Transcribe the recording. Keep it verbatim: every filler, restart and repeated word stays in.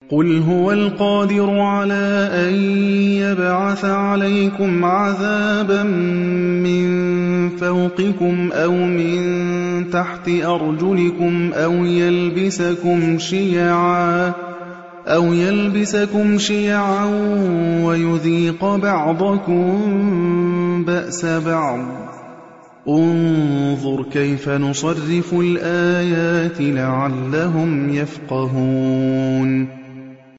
قُلْ هُوَ الْقَادِرُ عَلَىٰ أَن يَبْعَثَ عَلَيْكُمْ عَذَابًا مِّن فَوْقِكُمْ أَوْ مِن تَحْتِ أَرْجُلِكُمْ أَوْ يَلْبِسَكُمْ شِيَعًا أَوْ يَلْبِسَكُمْ شِيَعًا وَيُذِيقَ بَعْضَكُم بَأْسَ بَعْضٍ ۗ انظُرْ كَيْفَ نُصَرِّفُ الْآيَاتِ لَعَلَّهُمْ يَفْقَهُونَ